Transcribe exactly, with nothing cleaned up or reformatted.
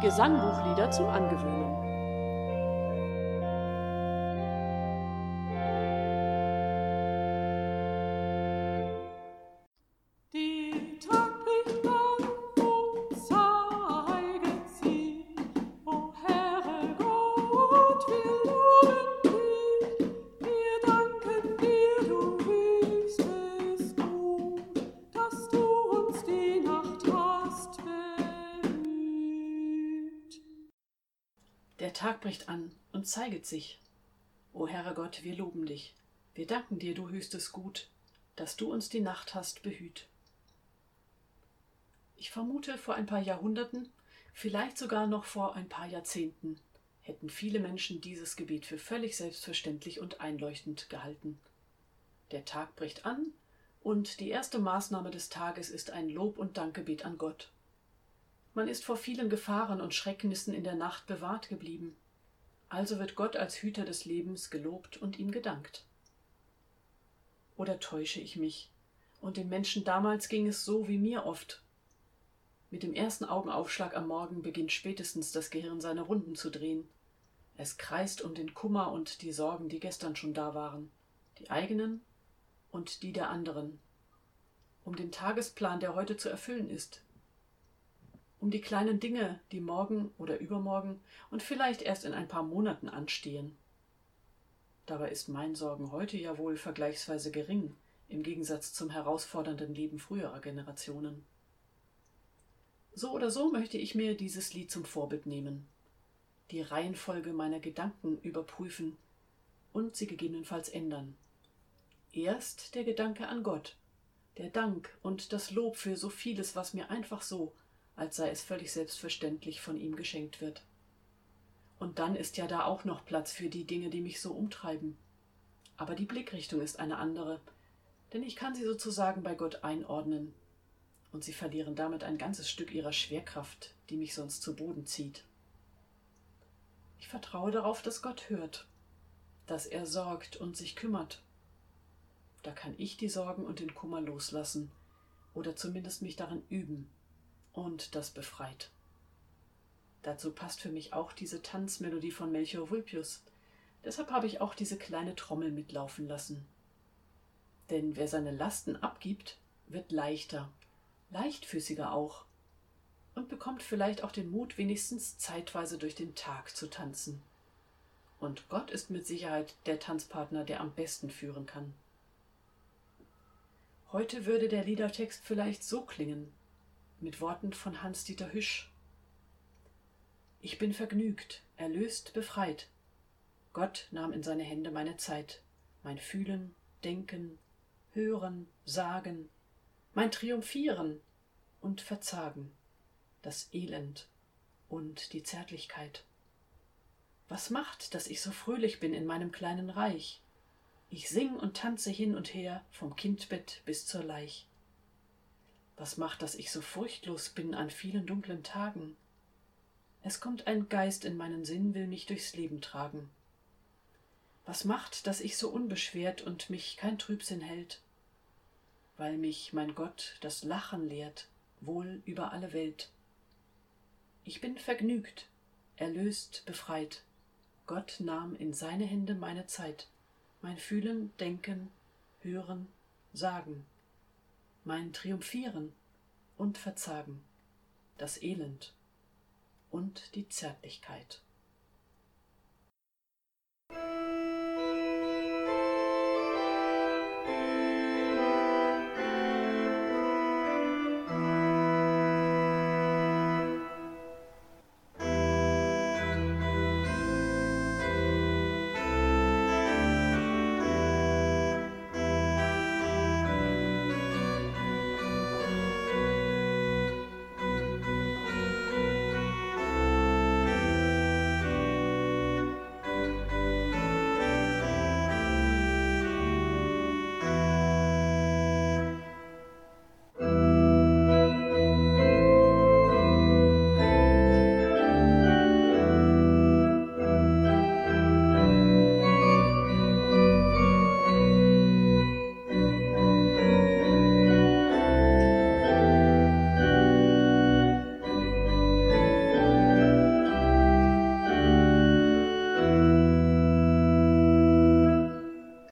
Gesangbuchlieder zum Angewöhnen. Der Tag bricht an und zeiget sich, o Herre Gott, wir loben dich, wir danken dir, du höchstes Gut, dass du uns die Nacht hast bemüht. Der Tag bricht an und zeiget sich. O Herre Gott, wir loben dich. Wir danken dir, du höchstes Gut, dass du uns die Nacht hast behüt. Ich vermute, vor ein paar Jahrhunderten, vielleicht sogar noch vor ein paar Jahrzehnten, hätten viele Menschen dieses Gebet für völlig selbstverständlich und einleuchtend gehalten. Der Tag bricht an und die erste Maßnahme des Tages ist ein Lob- und Dankgebet an Gott. Man ist vor vielen Gefahren und Schrecknissen in der Nacht bewahrt geblieben. Also wird Gott als Hüter des Lebens gelobt und ihm gedankt. Oder täusche ich mich? Und den Menschen damals ging es so wie mir oft. Mit dem ersten Augenaufschlag am Morgen beginnt spätestens das Gehirn seine Runden zu drehen. Es kreist um den Kummer und die Sorgen, die gestern schon da waren, die eigenen und die der anderen, um den Tagesplan, der heute zu erfüllen ist, um die kleinen Dinge, die morgen oder übermorgen und vielleicht erst in ein paar Monaten anstehen. Dabei ist mein Sorgen heute ja wohl vergleichsweise gering, im Gegensatz zum herausfordernden Leben früherer Generationen. So oder so möchte ich mir dieses Lied zum Vorbild nehmen, die Reihenfolge meiner Gedanken überprüfen und sie gegebenenfalls ändern. Erst der Gedanke an Gott, der Dank und das Lob für so vieles, was mir einfach so, als sei es völlig selbstverständlich, von ihm geschenkt wird. Und dann ist ja da auch noch Platz für die Dinge, die mich so umtreiben. Aber die Blickrichtung ist eine andere, denn ich kann sie sozusagen bei Gott einordnen. Und sie verlieren damit ein ganzes Stück ihrer Schwerkraft, die mich sonst zu Boden zieht. Ich vertraue darauf, dass Gott hört, dass er sorgt und sich kümmert. Da kann ich die Sorgen und den Kummer loslassen oder zumindest mich darin üben, und das befreit. Dazu passt für mich auch diese Tanzmelodie von Melchior Vulpius. Deshalb habe ich auch diese kleine Trommel mitlaufen lassen. Denn wer seine Lasten abgibt, wird leichter, leichtfüßiger auch und bekommt vielleicht auch den Mut, wenigstens zeitweise durch den Tag zu tanzen. Und Gott ist mit Sicherheit der Tanzpartner, der am besten führen kann. Heute würde der Liedertext vielleicht so klingen, mit Worten von Hans-Dieter Hüsch. Ich bin vergnügt, erlöst, befreit. Gott nahm in seine Hände meine Zeit, mein Fühlen, Denken, Hören, Sagen, mein Triumphieren und Verzagen, das Elend und die Zärtlichkeit. Was macht, dass ich so fröhlich bin in meinem kleinen Reich? Ich sing und tanze hin und her, vom Kindbett bis zur Leich. Was macht, dass ich so furchtlos bin an vielen dunklen Tagen? Es kommt ein Geist in meinen Sinn, will mich durchs Leben tragen. Was macht, dass ich so unbeschwert und mich kein Trübsinn hält? Weil mich mein Gott das Lachen lehrt, wohl über alle Welt. Ich bin vergnügt, erlöst, befreit. Gott nahm in seine Hände meine Zeit, mein Fühlen, Denken, Hören, Sagen, mein Triumphieren und Verzagen, das Elend und die Zärtlichkeit.